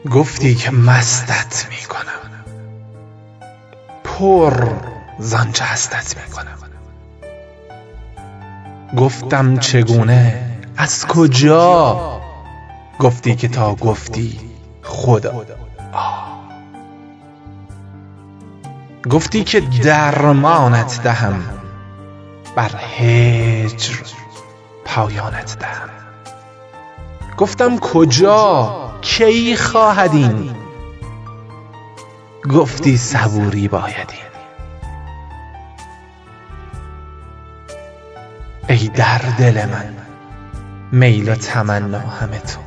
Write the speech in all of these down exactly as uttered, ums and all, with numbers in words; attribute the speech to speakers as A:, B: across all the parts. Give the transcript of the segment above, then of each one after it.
A: گفتی که مستت میکنم، پر زانچه هستت میکنم. گفتم چگونه، از کجا؟ گفتی که تا گفتی خدا. آه. گفتی که درمانت دهم، بر هجر پایانت دهم. گفتم کجا، کی خواهد این؟ گفتی صبوری باید این. ای در دل من میل و تمنا همه تو،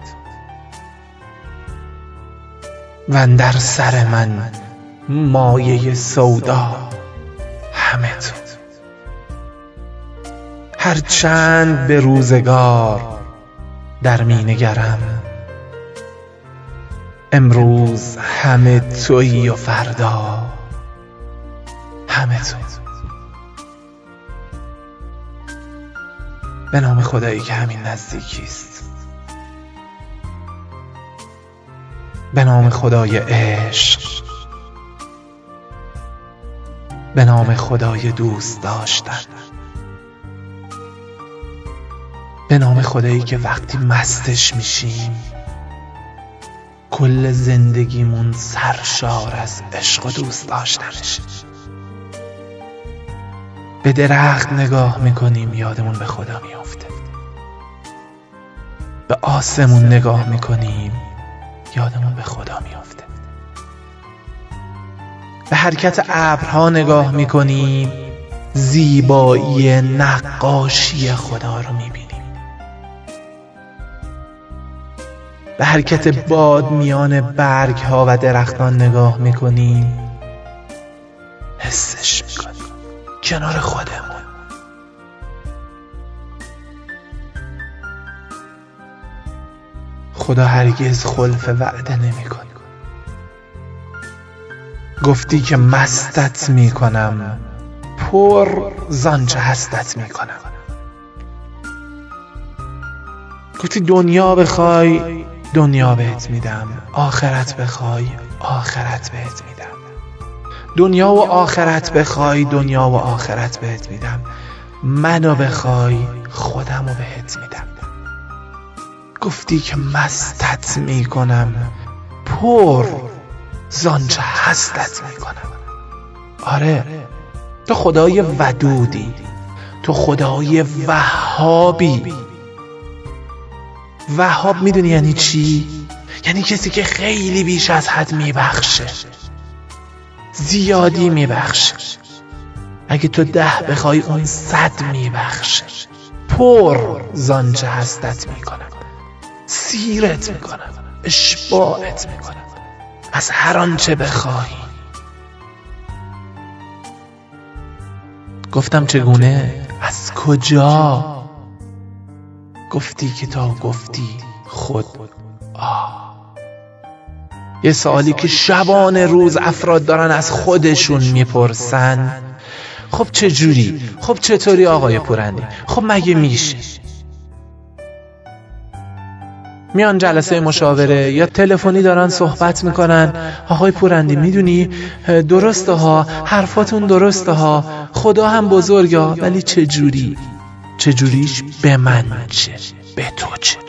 A: واندر سر من مایه سودا همه تو. هر چند به روزگار در می نگرم، امروز همه تویی و فردا همه تو. به نام خدایی که همین نزدیکیست، به نام خدای عشق، به نام خدای دوست داشتن، به نام خدایی که وقتی مستش میشیم کل زندگیمون سرشار از عشق و دوست داشتنش. به درخت نگاه میکنیم یادمون به خدا میافته، به آسمون نگاه میکنیم یادمون به خدا میافته، به حرکت ابرها نگاه میکنیم زیبایی نقاشی خدا رو میبینیم، به حرکت باد میان برگ ها و درختان نگاه میکنیم حسش میکنیم کنار خودمون. خدا هرگز خلف وعده نمیکنه. گفتی که مستت میکنم، پر زانچه هستت میکنم. گفتی دنیا بخوای دنیا بهت میدم، آخرت بخوای آخرت بهت میدم. دنیا و آخرت بخوای دنیا و آخرت بهت میدم. منو بخوای خودمو بهت میدم. گفتی که مستت میکنم، پر زانچه هستت میکنم. آره، تو خدای ودودی، تو خدای وهابی. وهاب میدونی یعنی چی؟ یعنی کسی که خیلی بیش از حد میبخشه، زیادی میبخشه. اگه تو ده بخوای اون صد میبخشه. پر زانچه هستت میکنم، سیرت میکنم، اشباعت میکنم از هر آنچه بخوای. گفتم چگونه، از کجا؟ گفتی که تا گفتی خود. آه. یه سوالی که شبانه روز افراد دارن از خودشون میپرسن. خب چجوری؟ خب چطوری آقای پورندی؟ خب مگه میشه؟ میان جلسه مشاوره یا تلفنی دارن صحبت میکنن. آقای پورندی میدونی درسته ها، حرفاتون درسته ها، خدا هم بزرگه، ولی چجوری؟ چجوریش به من چه؟ به تو چه؟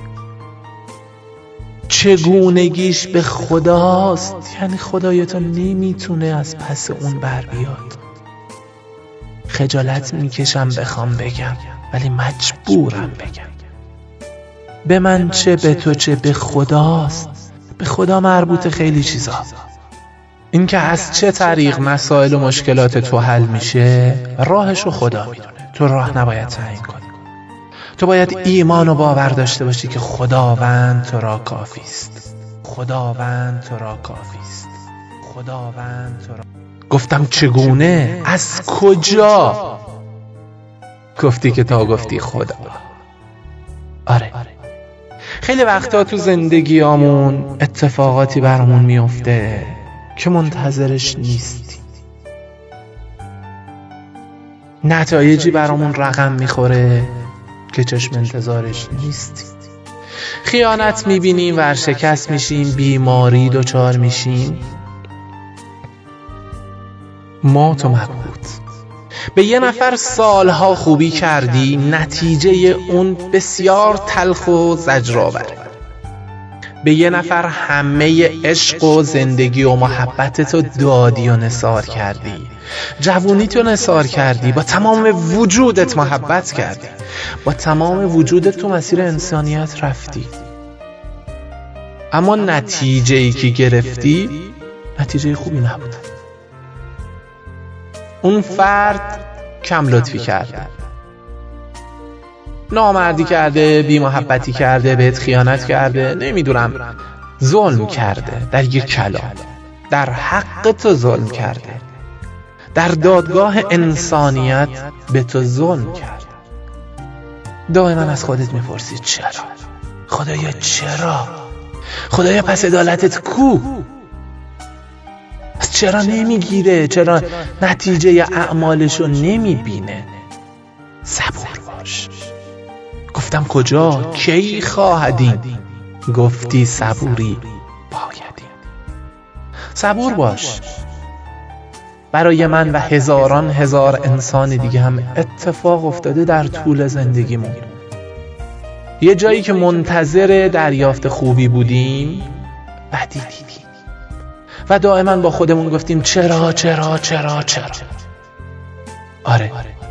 A: چگونگیش به خداست. یعنی خدای تو نمیتونه از پس اون بر بیاد. خجالت میکشم بخوام بگم، ولی مجبورم بگم. به من چه به تو چه، به خداست. به خدا مربوط خیلی چیزا. این که از چه طریق مسائل و مشکلات تو حل میشه راهشو خدا میدونه. تو راه نباید تعیین کنی. تو باید ایمان و باور داشته باشی که خداوند تو را کافی است. خداوند تو را کافی است. خداوند تو را. گفتم چگونه؟ از کجا؟ گفتی که تا گفتی خدا. آره، خیلی وقتا تو زندگیامون اتفاقاتی برامون میفته که منتظرش نیستی. نتایجی برامون رقم میخوره که چشم انتظارش نیستی. خیانت میبینیم، ورشکست میشیم، بیماری دچار میشیم، مات و مبهوت. به یه نفر سالها خوبی کردی، نتیجه اون بسیار تلخ و زجرآوره. به یه نفر همه عشق و زندگی و محبتتو دادی و نثار کردی، جوونیتو نثار کردی، با تمام وجودت محبت کردی، با تمام وجودت تو مسیر انسانیت رفتی، اما نتیجه‌ای که گرفتی نتیجه خوبی نبود. اون فرد کم لطفی کرده، نامردی کرده، بی محبتی کرده، بهت خیانت کرده، نمیدونم ظلم کرده، در یک کلام در حق تو ظلم کرده، در دادگاه انسانیت به تو ظلم کرده. دائما از خودت میپرسی چرا؟ خدایا چرا؟ خدایا پس عدالتت کو؟ چرا نمیگیره؟ چرا نتیجه اعمالشو نمیبینه؟ صبور باش. گفتم کجا؟ کی خواهدین؟ گفتی صبوری بایدین. صبور باش. برای من و هزاران هزار انسان دیگه هم اتفاق افتاده در طول زندگیمون. یه جایی که منتظر دریافت خوبی بودیم بدی دیدیم و دائما با خودمون گفتیم چرا چرا چرا چرا. آره،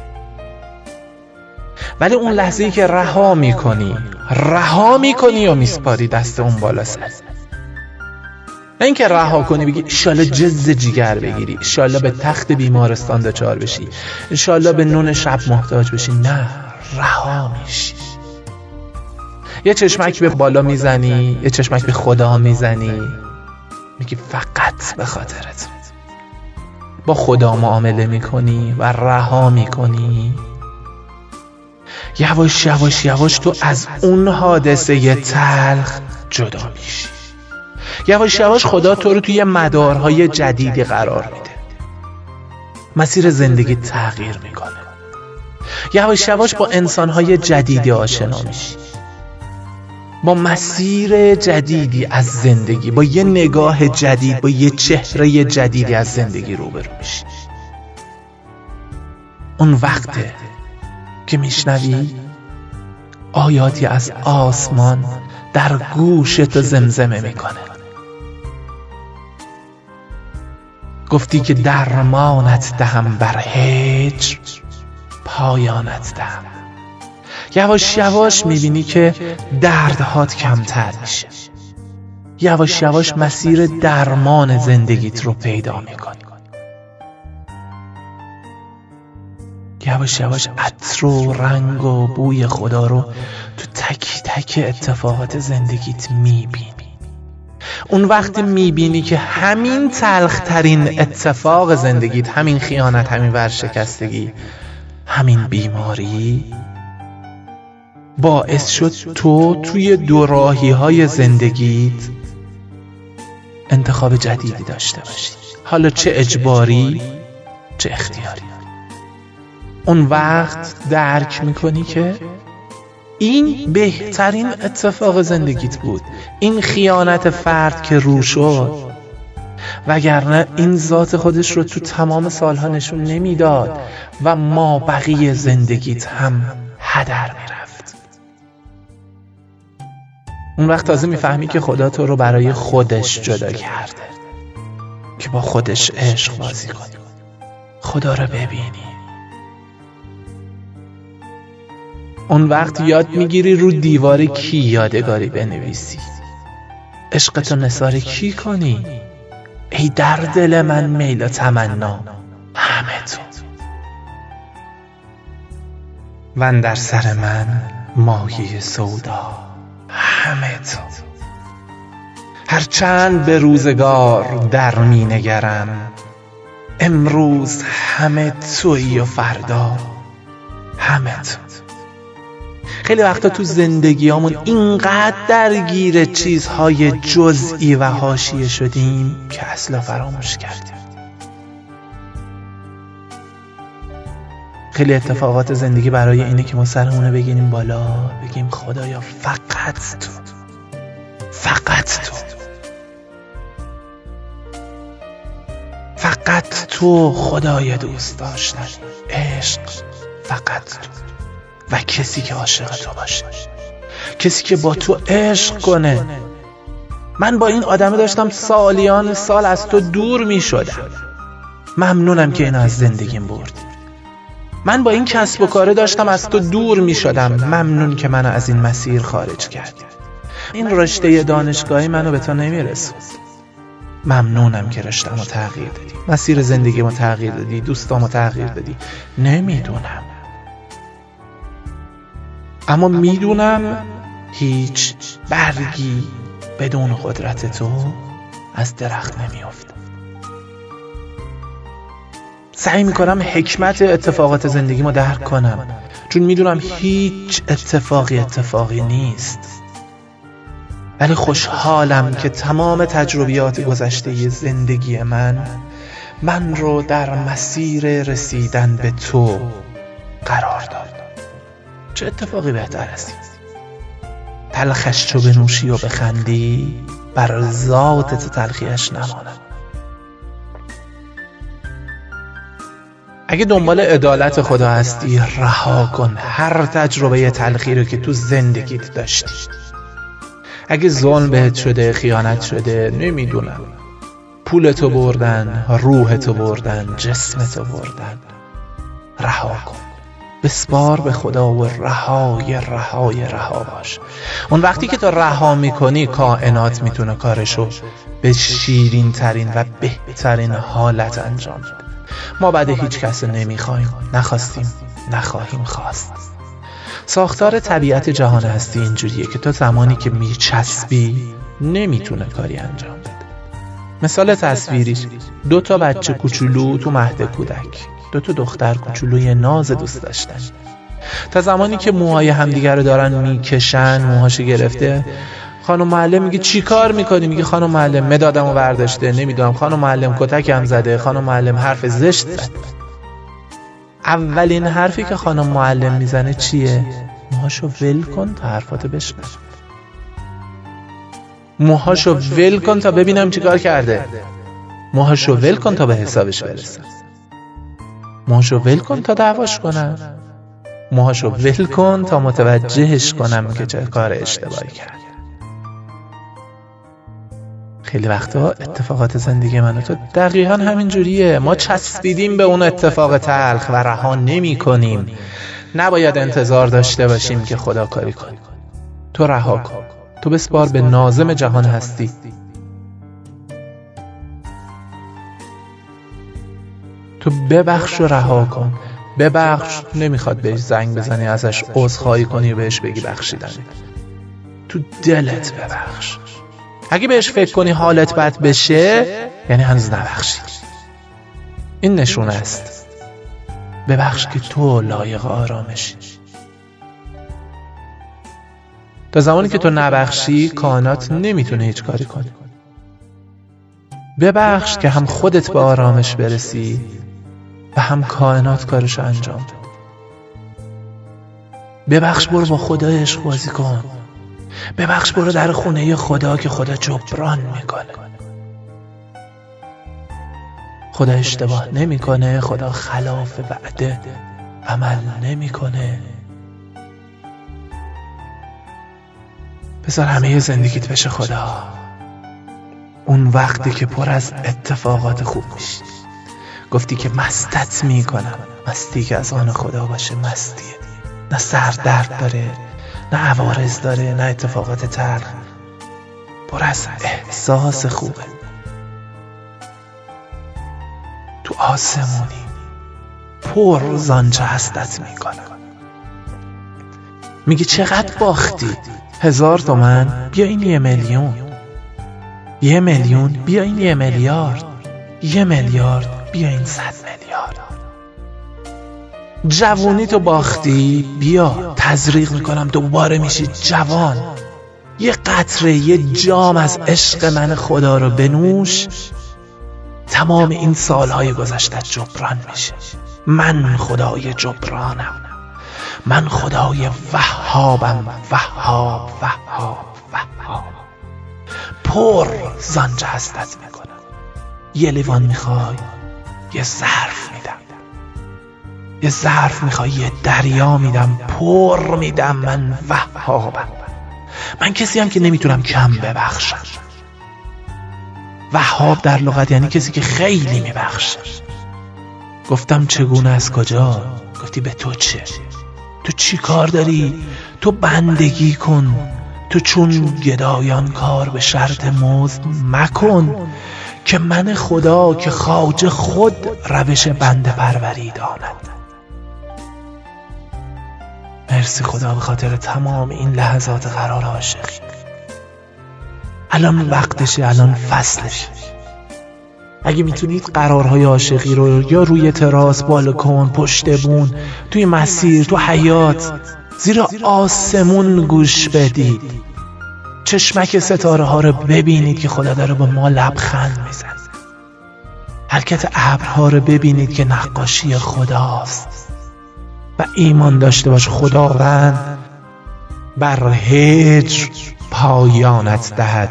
A: ولی اون لحظه‌ای که رها میکنی رها میکنی و میسپاری دست اون بالا سر، نه اینکه رها کنی بگی انشالله جز جیگر بگیری، انشالله به تخت بیمارستان دچار بشی، انشالله به نون شب محتاج بشی. نه، رها میشی. یه چشمک به بالا میزنی، یه چشمک به خدا میزنی، میگی فقط به خاطرت. با خدا معامله میکنی و رها میکنی. یواش یواش یواش تو از اون حادثه تلخ جدا میشی. یواش یواش خدا تو رو توی مدارهای جدیدی قرار میده. مسیر زندگی تغییر میکنه. یواش یواش با انسانهای جدیدی آشنا میشی، با مسیر جدیدی از زندگی، با یه نگاه جدید، با یه چهره جدیدی از زندگی روبرو میشی. اون وقته که میشنوی آیاتی از آسمان در گوشت زمزمه میکنه. گفتی که درمانت دهم بر هجر، پایانت دهم. یواش یواش میبینی که دردهات کمتر میشه. یواش یواش مسیر درمان زندگیت رو پیدا میکنی. یواش یواش عطر و رنگ و بوی خدا رو تو تک تک اتفاقات زندگیت میبینی. اون وقت میبینی که همین تلخترین اتفاق زندگیت، همین خیانت، همین ورشکستگی، همین بیماری باعث شد تو توی دوراهی های زندگیت انتخاب جدیدی داشته باشی، حالا چه اجباری چه اختیاری. اون وقت درک میکنی که این بهترین اتفاق زندگیت بود، این خیانت فرد که رو شد، وگرنه این ذات خودش رو تو تمام سالها نشون نمیداد و ما بقیه زندگیت هم هدر میرفت. اون وقت تازه میفهمی که خدا تو رو برای خودش جدا کرده که با خودش عشق بازی کنی، خدا رو ببینی. اون وقت یاد میگیری رو دیوار کی یادگاری بنویسی، عشقتو نثار کی کنی. ای در دل من میل و تمنا همه تو، و در سر من مایه سودا همه تو. هرچند به روزگار در می نگرم، امروز همه تویی و فردا همه تو. خیلی وقتا تو زندگیامون اینقدر درگیر چیزهای جزئی و حاشیه شدیم که اصلا فراموش کردیم. خیلی اتفاقات زندگی برای اینه که ما سرمونو بگیریم بالا، بگیم خدایا فقط فقط تو، فقط تو، فقط تو خدای دوست داشتن، عشق، فقط تو و کسی که عاشق تو باشه، کسی که با تو عشق کنه. من با این آدمه داشتم سالیان سال از تو دور می شدم، ممنونم که اینو از زندگیم بردی. من با این کسب و کاره داشتم از تو دور می شدم، ممنون که منو از این مسیر خارج کردی. این رشته دانشگاهی منو به تو نمی رسوند، ممنونم که رشته‌مو تغییر دادی، مسیر زندگیمو تغییر دادی، دوستامو تغییر دادی. نمیدونم، اما میدونم هیچ برگی بدون قدرت تو از درخت نمیافته. سعی میکنم حکمت اتفاقات زندگیمو درک کنم، چون میدونم هیچ اتفاقی اتفاقی نیست. ولی خوشحالم که تمام تجربیات گذشته زندگی من من رو در مسیر رسیدن به تو قرار داد. چه اتفاقی بهتر است؟ تلخش چو بنوشی و بخندی، بر ذات تو تلخیش نماند. اگه دنبال عدالت خدا هستی، رها کن هر تجربه تلخی رو که تو زندگیت داشتی. اگه ظلم بهت شده، خیانت شده، نمیدونم، پولتو بردن، روحتو بردن، جسمتو بردن، رها کن، بسپار به خدا و رهای رهای رها باش. اون وقتی که تو رها میکنی، کائنات میتونه کارشو به شیرین ترین و بهترین حالت انجام بده. ما بعد هیچ کس نمیخوایم، نخواستیم، نخواهیم خواست. ساختار طبیعت جهان هستی اینجوریه که تو زمانی که میچسبی نمیتونه کاری انجام بده. مثال تصویریش، دو تا بچه کوچولو تو مهد کودک، دو تا دختر کوچولوی ناز دوست داشتن. تا زمانی که موهای همدیگر رو دارن میکشن، موهاشو گرفته، خانم معلم میگه چی کار میکنی؟ میگه خانم معلم مدادمو برداشته، نمیدونم، خانم معلم کتکم زده، خانم معلم حرف زشت زد. اولین حرفی که خانم معلم میزنه چیه؟ موهاشو ول کن تا حرفاتو بشنوم. موهاشو ول کن تا ببینم چی کار کرده. موهاشو ول کن تا به حسابش برسم. موهاشو ول کن تا دعواش کنم. موهاشو ول کن تا متوجهش کنم که چه کار اشتباهی کرد. خیلی وقتا اتفاقات زندگی من و تو دقیقا همین جوریه. ما چسبیدیم به اون اتفاق تلخ و رها نمی کنیم. نباید انتظار داشته باشیم که خدا کاری کنه. تو رها کن، تو بسپار به ناظم جهان هستی. تو ببخش و رها کن. ببخش نمیخواد بهش زنگ بزنی، ازش عذرخواهی کنی و بهش بگی بخشیدن. تو دلت ببخش. اگه بهش فکر کنی حالت بد بشه، یعنی هنوز نبخشید. این نشونه است. ببخش که تو لایق آرامشی. تا زمانی که تو نبخشی، کائنات نمیتونه هیچ کاری کنه. ببخش که هم خودت به آرامش برسی و هم کائنات کارشو انجام بده. ببخش، برو با خدا عشق بازی کن. ببخش، برو در خونه خدا که خدا جبران میکنه. خدا اشتباه نمیکنه، خدا خلاف وعده عمل نمیکنه. بذار همه زندگیت بشه خدا. اون وقتی که پر از اتفاقات خوب میشی، گفتی که مستت میکنم. مستی که از آن خدا باشه مستیه، نه سر درد داره، نه عوارض داره، نه اتفاقات تلخ، پر از احساس خوبه. تو آسمونی پر زانچه هستت میکنه. میگه چقدر باختی؟ هزار تومن؟ بیا این یه میلیون. یه میلیون؟ بیا این یه میلیارد. یه میلیارد؟ بیا این صد میلیارد. جوونی تو باختی؟ بیا تزریق میکنم دوباره میشی جوان. یه قطره، یه جام از عشق من خدا رو بنوش، تمام این سالهای گذشته جبران میشه. من خدای جبرانم. من خدای وهابم، وهاب وهاب وهاب، پر زانچه هستت میکنم. یه لیوان میخوای، یه ظرف میدم. یه ظرف میخوای، یه دریا میدم، پر میدم. من وهابم. من کسی هم که نمیتونم کم ببخشم. وهاب در لغت یعنی کسی که خیلی میبخشه. گفتم چگونه، از کجا؟ گفتی به تو چه؟ تو چی کار داری؟ تو بندگی کن. تو چون گدایان کار به شرط مزد مکن، که من خدا که خواجه خود روش بنده پروری داند. مرسی خدا به خاطر تمام این لحظات قرار عاشقی. الان وقتشه، الان فصلشه. اگه میتونید قرارهای عاشقی رو یا روی تراس، بالکن، پشت بون، توی مسیر، تو حیات، زیر آسمون گوش بدید. چشمک ستاره ها رو ببینید که خدا داره با ما لبخند میزنه. حرکت ابرها رو ببینید که نقاشی خداست. و ایمان داشته باش خداوند بر هجر پایانت دهد،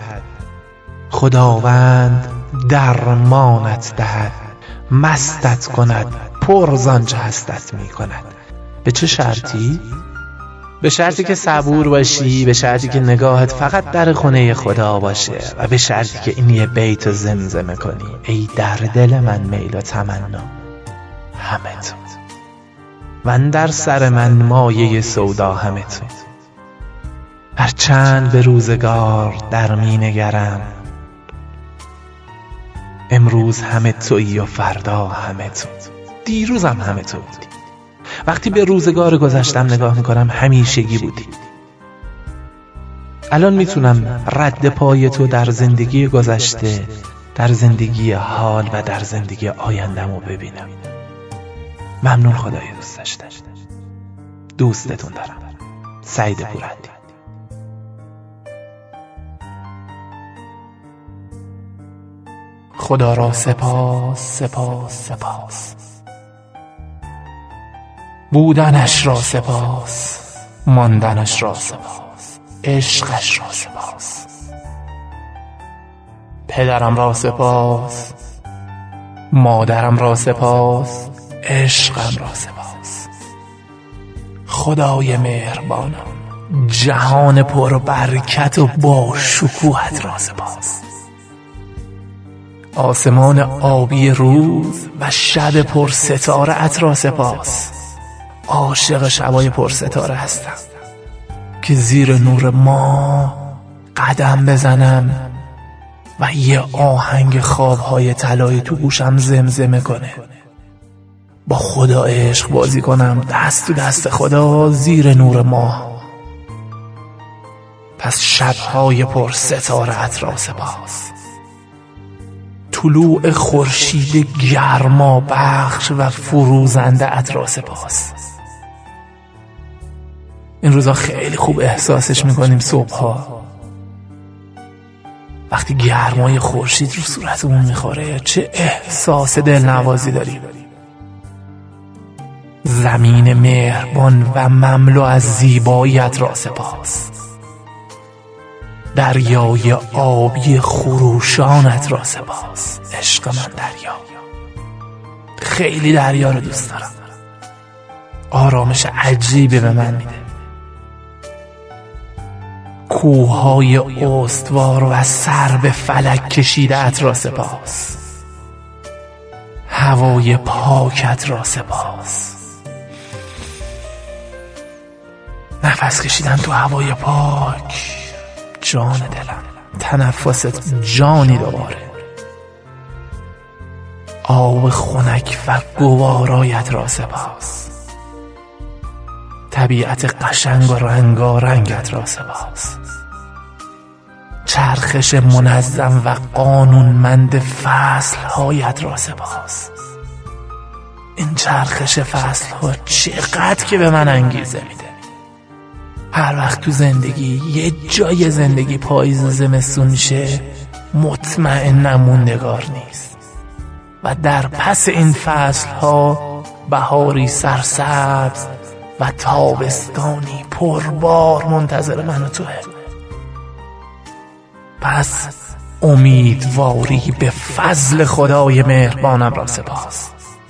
A: خداوند درمانت دهد، مستت کند، پر زانچه هستت می کند. به چه شرطی؟ به شرطی که صبور باشی، به شرطی که نگاهت فقط در خونه خدا باشه، و به شرطی که این یه بیت رو زمزمه کنی: ای در دل من میل و تمنا همه تو، و در سر من مایه سودا همه تو. هر چند به روزگار در می نگرم، امروز همه تویی و فردا همه تو. دیروزم همه تو بودی. وقتی به روزگار گذشتم نگاه میکنم همیشگی بودی. الان میتونم رد پای تو در زندگی گذشته، در زندگی حال و در زندگی آینده‌مو ببینم. ممنون خدای دوست داشته. دوستتون دارم. سعید پورندی. خدا را سپاس سپاس سپاس، بودنش را سپاس، ماندنش را سپاس، عشقش را سپاس. پدرم را سپاس، مادرم را سپاس، عشقم را سپاس. خدای مهربانم، جهان پر برکت و با شکوهت را سپاس. آسمان آبی روز و شب پر ستاره ات را سپاس. عاشق شبای پر ستاره هستم که زیر نور ما قدم بزنم و یه آهنگ خوابهای طلایی تو گوشم زمزمه کنه، با خدا عشق بازی کنم دست تو دست خدا زیر نور ما. پس شبهای پر ستاره ات را سپاس. طلوع خورشید گرما بخش و فروزنده ات را سپاس. این روزا خیلی خوب احساسش میکنیم. صبحها وقتی گرمای خورشید رو صورتمون میخوره چه احساس دلنوازی داریم. زمین مهربان و مملو از زیباییت را سپاس. دریای آبی خروشانت را سپاس. عشق من دریا، خیلی دریا رو دوست دارم. آرامش عجیبی به من میده. کوههای استوار و سر به فلک کشیده ات را سپاس. هوای پاکت را سپاس. نفس کشیدن تو هوای پاک، جان دلم، تنفست جانی دوباره. آب خنک و گوارایت را سپاس. طبیعت قشنگ و رنگارنگت را سپاس. چرخش منظم و قانونمند فصلهایت را سپاس. این چرخش فصلها چقدر که به من انگیزه میده. هر وقت تو زندگی یه جای زندگی پاییز و زمستون میشه مطمئنم موندگار نیست و در پس این فصلها بهاری سرسبز و تابستانی پربار منتظر من و توه. پس امیدواری به فضل خدای مهربانم را سپاس.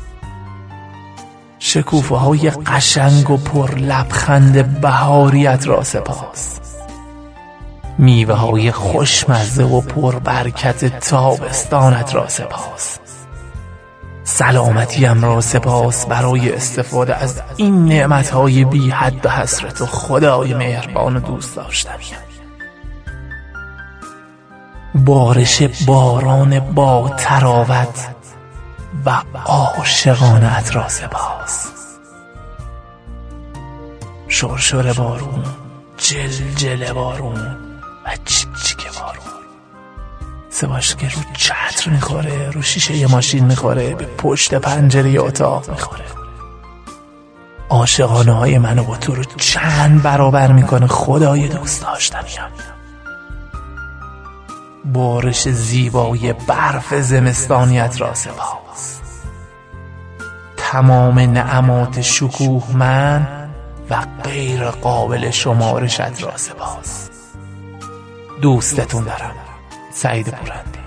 A: شکوفه های قشنگ و پر لبخند بهاریت را سپاس. میوه های خوشمزه و پر برکت تابستانت را سپاس. سلامتیم را سپاس برای استفاده از این نعمت های بی حد و حصر تو خدای مهربان و دوست داشتنی. بارش باران با تراوت و عاشقانه‌ات را سپاس. شرشر بارون، جلجل بارون و چیک بارون، سواش که رو چتر میخوره، رو شیشه ماشین میخوره، به پشت پنجره اتاق میخوره. عاشقانه های منو با تو رو چند برابر میکنه خدای دوست داشتنیم. بارش زیبای برف زمستانیت را سپاس. تمام نعمات شکوه من و غیر قابل شمارشت را سپاس. دوستتون دارم. سعید پورندی.